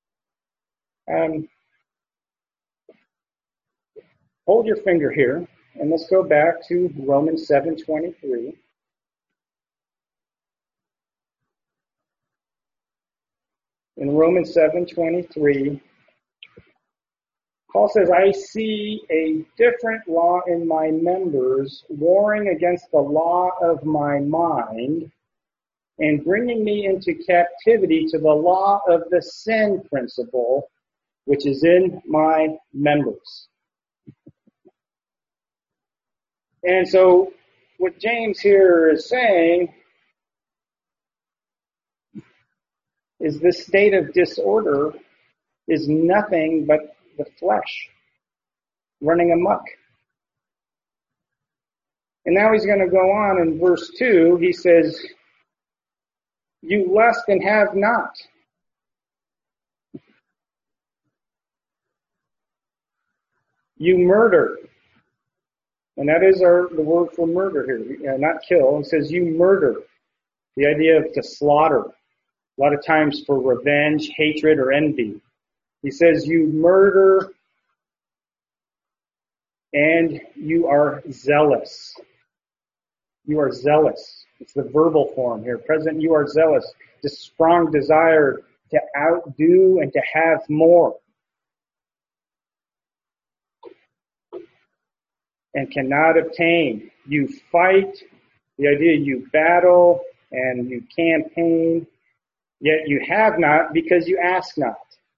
Hold your finger here, and let's go back to Romans 7:23. In Romans 7:23, Paul says, I see a different law in my members, warring against the law of my mind, and bringing me into captivity to the law of the sin principle, which is in my members. And so what James here is saying is this state of disorder is nothing but the flesh running amok. And now he's going to go on in verse 2. He says, you lust and have not. You murder. And that is the word for murder here, not kill. It says you murder. The idea of to slaughter. A lot of times for revenge, hatred, or envy. He says you murder and you are zealous. You are zealous. It's the verbal form here. Present, you are zealous. This strong desire to outdo and to have more. And cannot obtain. You fight. The idea you battle and you campaign. Yet you have not because you ask not.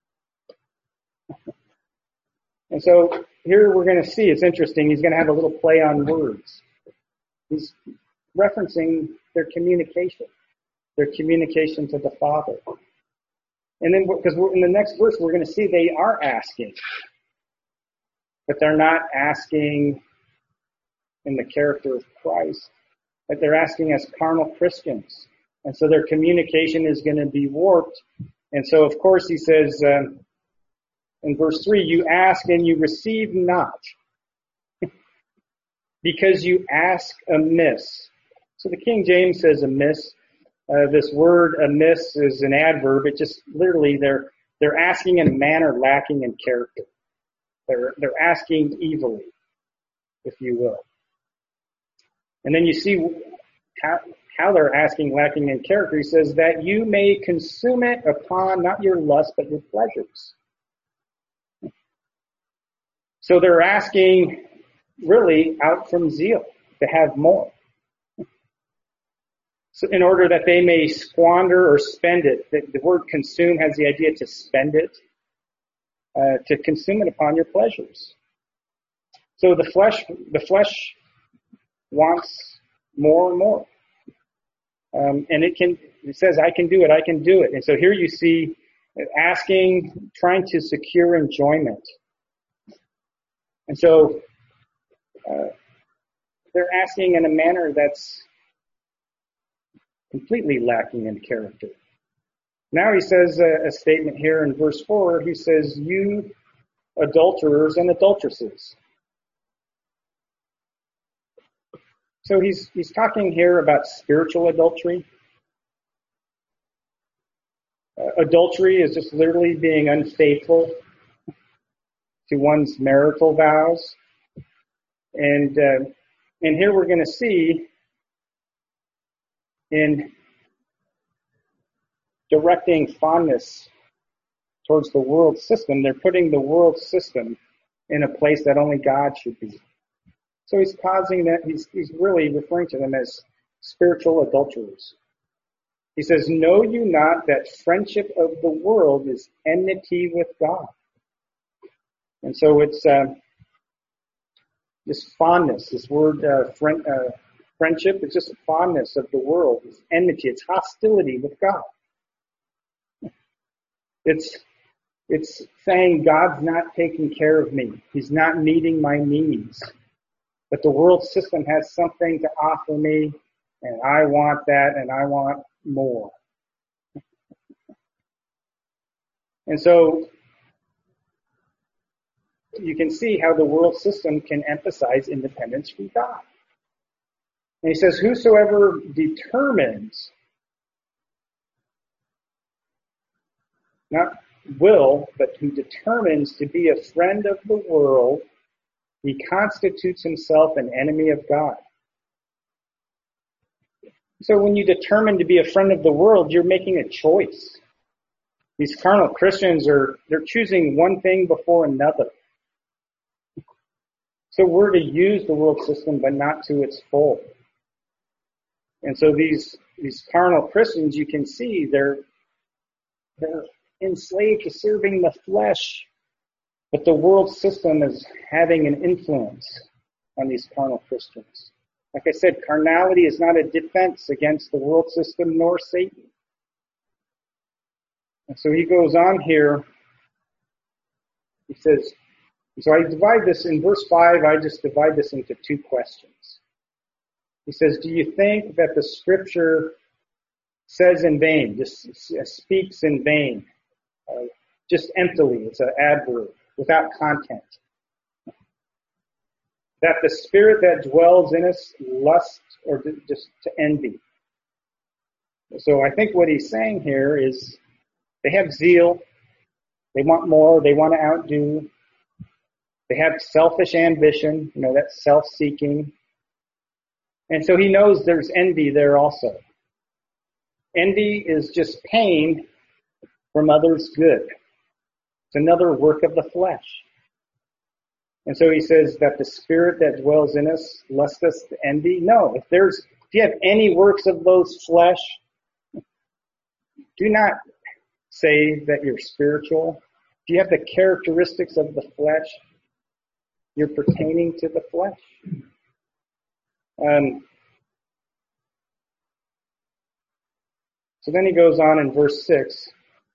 And so here we're going to see, it's interesting, he's going to have a little play on words. He's referencing their communication to the Father. And then, because in the next verse, we're going to see they are asking, but they're not asking in the character of Christ, but they're asking as carnal Christians. And so their communication is going to be warped. And so, of course, he says in verse 3, you ask and you receive not because you ask amiss. So the King James says amiss. This word amiss is an adverb. It just literally they're asking in a manner lacking in character. They're asking evilly, if you will. And then you see how they're asking lacking in character. He says that you may consume it upon not your lust but your pleasures. So they're asking really out from zeal to have more. So in order that they may squander or spend it. The word consume has the idea to spend it, to consume it upon your pleasures. So the flesh wants more and more. And it says, I can do it. And so here you see asking, trying to secure enjoyment. And so they're asking in a manner that's completely lacking in character. Now he says a statement here in verse 4. He says, you adulterers and adulteresses. So he's talking here about spiritual adultery. Adultery is just literally being unfaithful to one's marital vows. And here we're going to see in directing fondness towards the world system, they're putting the world system in a place that only God should be. So he's causing that, he's really referring to them as spiritual adulterers. He says, know you not that friendship of the world is enmity with God? And so it's this fondness, this word friendship, it's just fondness of the world. It's enmity, it's hostility with God. It's It's saying God's not taking care of me. He's not meeting my needs. But the world system has something to offer me, and I want that, and I want more. And so you can see how the world system can emphasize independence from God. And he says, whosoever determines, not will, but who determines to be a friend of the world, he constitutes himself an enemy of God. So when you determine to be a friend of the world, you're making a choice. These carnal Christians they're choosing one thing before another. So we're to use the world system, but not to its full. And so these carnal Christians, you can see they're enslaved to serving the flesh. But the world system is having an influence on these carnal Christians. Like I said, carnality is not a defense against the world system nor Satan. And so he goes on here. He says, so I divide this in verse 5, I just divide this into two questions. He says, do you think that the scripture says in vain, just speaks in vain, just emptily, it's an adverb, without content? That the spirit that dwells in us lusts or just to envy. So I think what he's saying here is they have zeal, they want more, they want to outdo, they have selfish ambition, that's self-seeking. And so he knows there's envy there also. Envy is just pain from others' good. It's another work of the flesh. And so he says that the spirit that dwells in us lusteth to envy. No, if you have any works of those flesh, do not say that you're spiritual. If you have the characteristics of the flesh, you're pertaining to the flesh. So then he goes on in verse 6,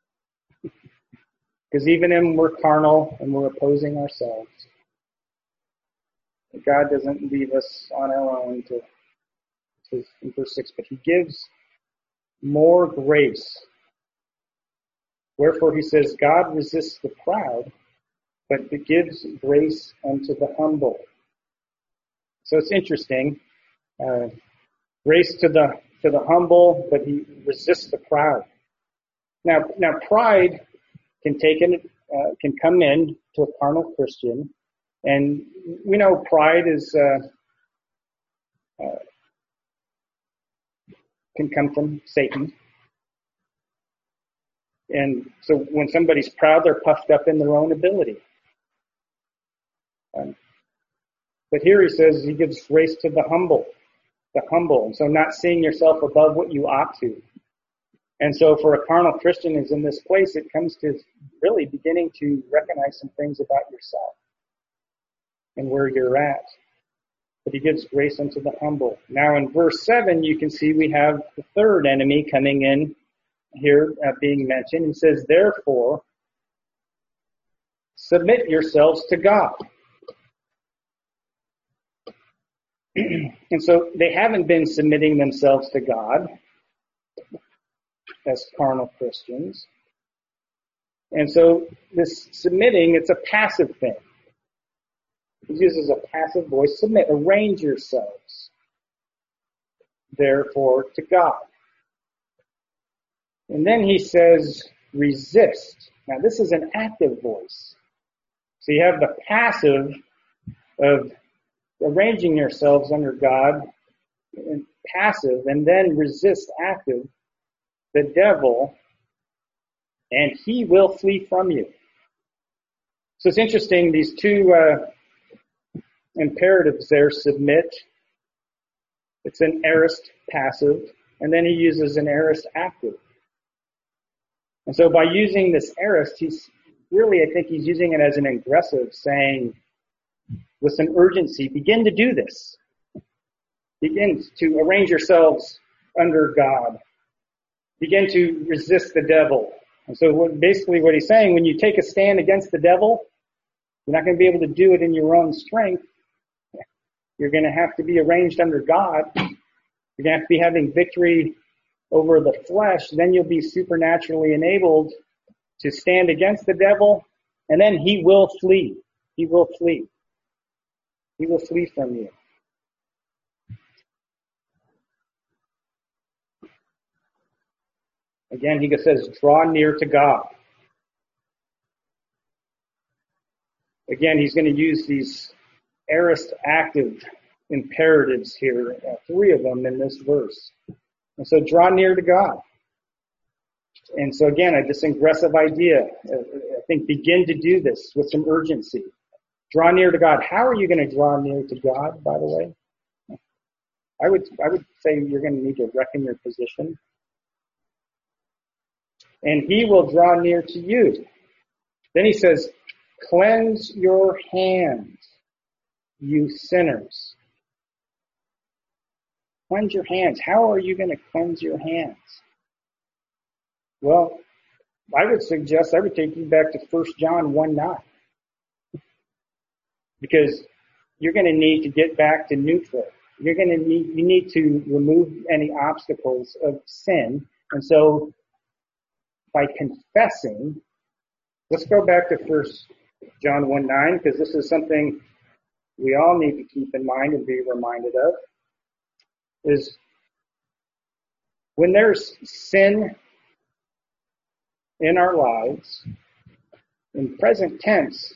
because even when we're carnal and we're opposing ourselves, God doesn't leave us on our own in verse 6, but he gives more grace. Wherefore he says, God resists the proud, but it gives grace unto the humble. So it's interesting. Grace to the humble, but he resists the proud. Now pride can come in to a carnal Christian, and we know pride is can come from Satan. And so when somebody's proud, they're puffed up in their own ability. But here he says he gives grace to the humble. And so not seeing yourself above what you ought to. And so for a carnal Christian who's in this place, it comes to really beginning to recognize some things about yourself and where you're at. But he gives grace unto the humble. Now in verse 7, you can see we have the third enemy coming in here being mentioned. He says, therefore, submit yourselves to God. And so they haven't been submitting themselves to God as carnal Christians. And so this submitting, it's a passive thing. He uses a passive voice. Submit, arrange yourselves, therefore, to God. And then he says, resist. Now this is an active voice. So you have the passive of arranging yourselves under God, and passive, and then resist active, the devil, and he will flee from you. So it's interesting, these two imperatives there, submit. It's an aorist passive, and then he uses an aorist active. And so by using this aorist, he's really, I think he's using it as an aggressive, saying, with some urgency, begin to do this. Begin to arrange yourselves under God. Begin to resist the devil. And so basically what he's saying, when you take a stand against the devil, you're not going to be able to do it in your own strength. You're going to have to be arranged under God. You're going to have to be having victory over the flesh. Then you'll be supernaturally enabled to stand against the devil, and then he will flee. He will flee. He will flee from you. Again, he says, draw near to God. Again, he's going to use these aorist active imperatives here, 3 of them in this verse. And so draw near to God. And so again, this aggressive idea, I think begin to do this with some urgency. Draw near to God. How are you going to draw near to God, by the way? I would say you're going to need to reckon your position. And he will draw near to you. Then he says, cleanse your hands, you sinners. Cleanse your hands. How are you going to cleanse your hands? Well, I would take you back to 1 John 1:9. Because you're going to need to get back to neutral. You need to remove any obstacles of sin. And so by confessing, let's go back to 1 John 1:9, because this is something we all need to keep in mind and be reminded of, is when there's sin in our lives, in present tense,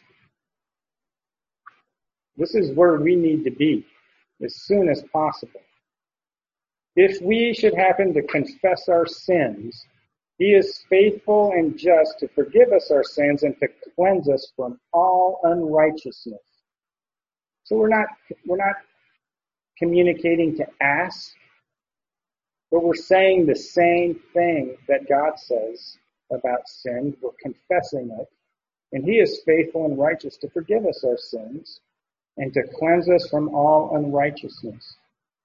this is where we need to be as soon as possible. If we should happen to confess our sins, he is faithful and just to forgive us our sins and to cleanse us from all unrighteousness. So we're not communicating to ask, but we're saying the same thing that God says about sin. We're confessing it. And he is faithful and righteous to forgive us our sins and to cleanse us from all unrighteousness.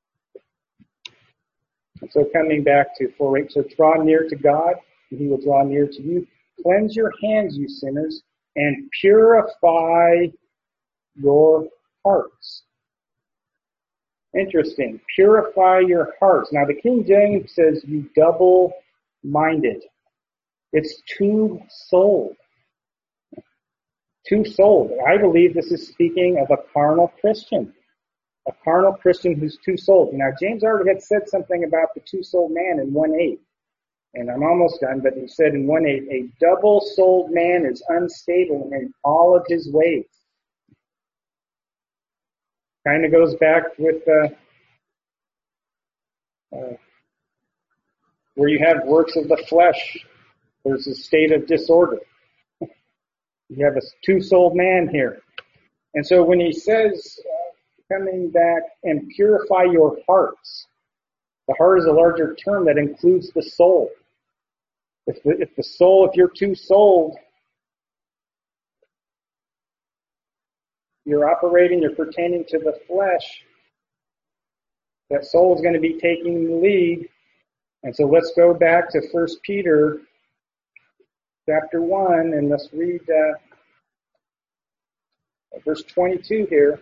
And so coming back to 4:8, so draw near to God, and he will draw near to you. Cleanse your hands, you sinners, and purify your hearts. Interesting. Purify your hearts. Now the King James says you double-minded. It's two-souled. Two-souled. I believe this is speaking of a carnal Christian. A carnal Christian who's two-souled. Now, James already had said something about the two-souled man in 1:8. And I'm almost done, but he said in 1:8, a double-souled man is unstable in all of his ways. Kind of goes back with where you have works of the flesh. There's a state of disorder. You have a two-souled man here. And so when he says, coming back and purify your hearts, the heart is a larger term that includes the soul. If you're two-souled, you're pertaining to the flesh, that soul is going to be taking the lead. And so let's go back to 1 Peter chapter 1, and let's read verse 22 here.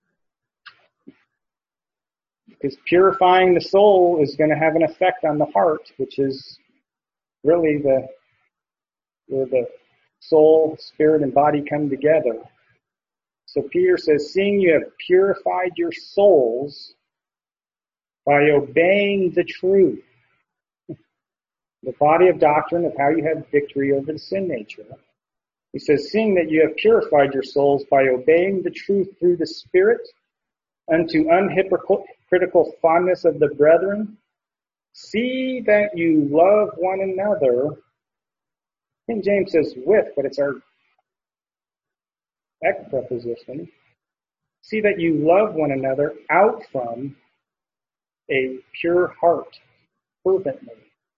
Because purifying the soul is going to have an effect on the heart, which is really where the soul, spirit, and body come together. So Peter says, seeing you have purified your souls by obeying the truth, the body of doctrine of how you have victory over the sin nature. He says, seeing that you have purified your souls by obeying the truth through the Spirit unto unhypocritical fondness of the brethren, see that you love one another. King James says with, but it's our ek preposition. See that you love one another out from a pure heart, fervently.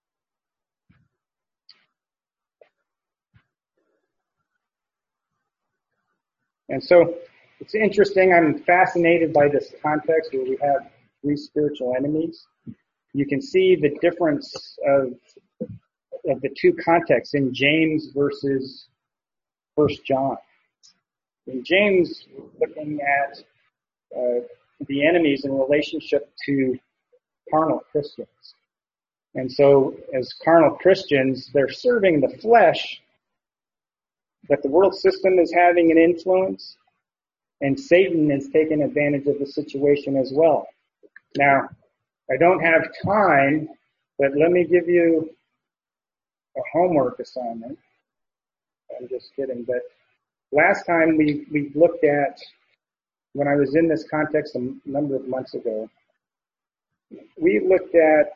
And so it's interesting. I'm fascinated by this context where we have 3 spiritual enemies. You can see the difference of of the two contexts in James versus First John. In James, we're looking at the enemies in relationship to carnal Christians. And so as carnal Christians, they're serving the flesh, but the world system is having an influence, and Satan is taking advantage of the situation as well. Now, I don't have time, but let me give you a homework assignment. I'm just kidding, but last time we looked at, when I was in this context a number of months ago, we looked at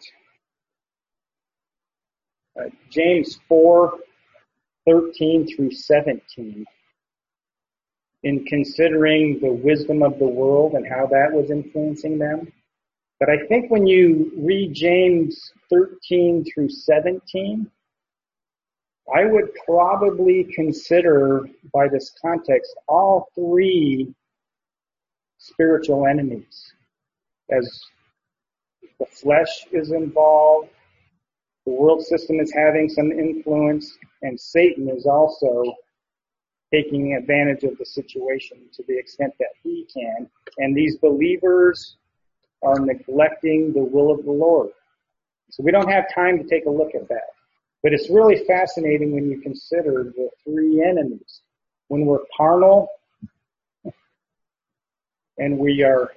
James 4:13 through 17 in considering the wisdom of the world and how that was influencing them. But I think when you read James 13 through 17, I would probably consider, by this context, all three spiritual enemies. As the flesh is involved, the world system is having some influence, and Satan is also taking advantage of the situation to the extent that he can. And these believers are neglecting the will of the Lord. So we don't have time to take a look at that. But it's really fascinating when you consider the three enemies. When we're carnal and we are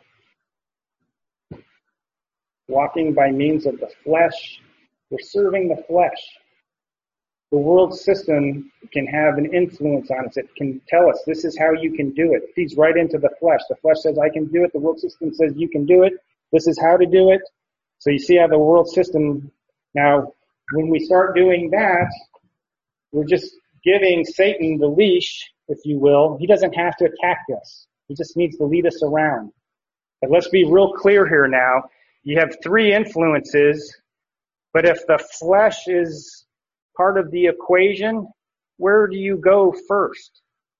walking by means of the flesh, we're serving the flesh. The world system can have an influence on us. It can tell us this is how you can do it. It feeds right into the flesh. The flesh says, I can do it. The world system says, you can do it. This is how to do it. So you see how the world system, now, when we start doing that, we're just giving Satan the leash, if you will. He doesn't have to attack us. He just needs to lead us around. But let's be real clear here now. You have three influences, but if the flesh is part of the equation, where do you go first?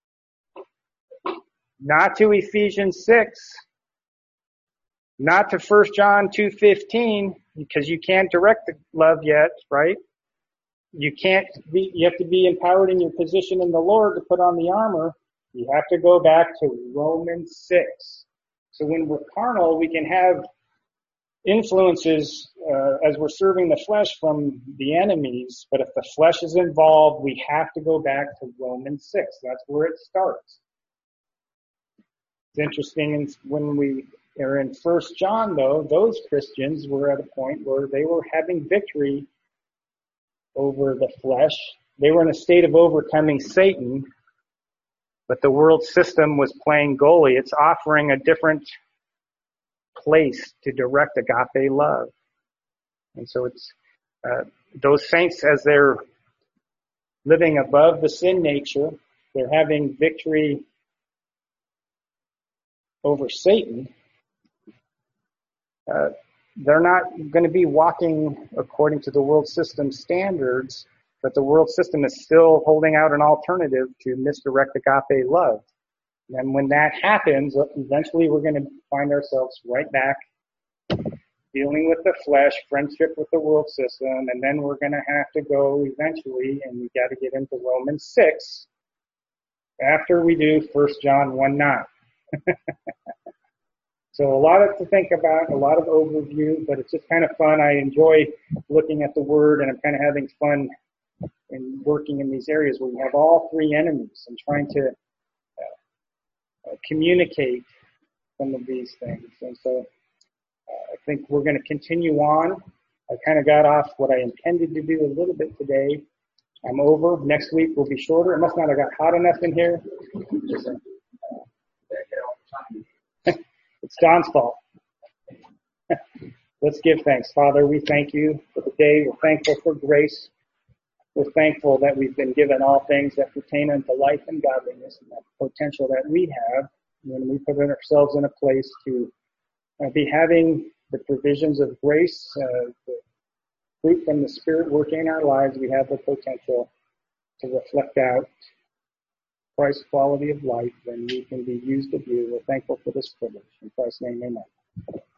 Not to Ephesians 6, not to 1 John 2:15, because you can't direct the love yet, right? You have to be empowered in your position in the Lord to put on the armor. You have to go back to Romans 6. So when we're carnal, we can have influences as we're serving the flesh from the enemies, but if the flesh is involved, we have to go back to Romans 6. That's where it starts. It's interesting when we are in 1 John, though, those Christians were at a point where they were having victory over the flesh. They were in a state of overcoming Satan, but the world system was playing goalie. It's offering a different place to direct agape love. And so it's those saints, as they're living above the sin nature, they're having victory over Satan. They're not going to be walking according to the world system standards, but the world system is still holding out an alternative to misdirect agape love. And when that happens, eventually we're going to find ourselves right back dealing with the flesh, friendship with the world system, and then we're going to have to go eventually, and we've got to get into Romans 6 after we do 1 John 1:9. So a lot to think about, a lot of overview, but it's just kind of fun. I enjoy looking at the Word, and I'm kind of having fun in working in these areas where we have all three enemies and trying to communicate some of these things. And so I think we're going to continue on. I kind of got off what I intended to do a little bit today. I'm over. Next week will be shorter. It must not have got hot enough in here. It's Don's fault. Let's give thanks. Father, we thank you for the day. We're thankful for grace. We're thankful that we've been given all things that pertain unto life and godliness, and that potential that we have when we put ourselves in a place to be having the provisions of grace, the fruit from the Spirit working in our lives. We have the potential to reflect out Christ's quality of life, and we can be used of you. We're thankful for this privilege. In Christ's name, amen.